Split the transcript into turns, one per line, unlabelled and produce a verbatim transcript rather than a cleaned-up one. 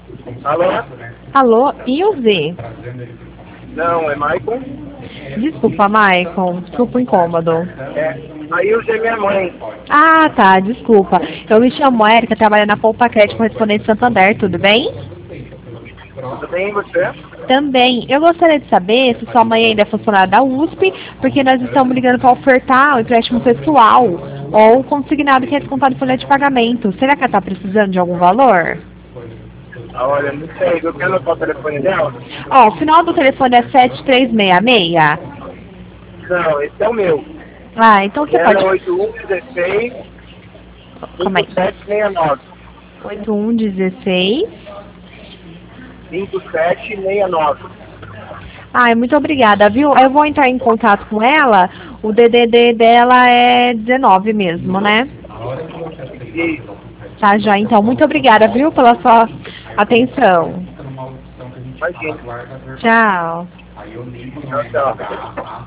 Alô?
Alô, Ilze?
Não, é Maicon?
Desculpa, Maicon. Desculpa o incômodo.
É. A Ilse é minha mãe.
Ah, tá, desculpa. Eu me chamo Érica, trabalho na Poupa Crédito Correspondente Santander, tudo bem?
Tudo bem, e você?
Também. Eu gostaria de saber se sua mãe ainda é funcionária da U S P, porque nós estamos ligando para ofertar o empréstimo pessoal ou consignado que é descontado em folha de pagamento. Será que ela está precisando de algum valor?
Ah, olha, não sei, eu quero anotar o telefone dela?
Ó, o final do telefone é sete três seis seis.
Não, esse é o meu.
Ah, então
O
você
dela
pode...
é oito um dezesseis
Calma
cinco
aí.
sete seis nove.
oito um um seis.
cinco sete seis nove.
Ai, muito obrigada, viu? Eu vou entrar em contato com ela. O D D D dela é dezenove mesmo, né?
E,
Tá, já. Então, muito obrigada, viu, pela sua atenção.
imagina.
Tchau.
Tchau, tchau.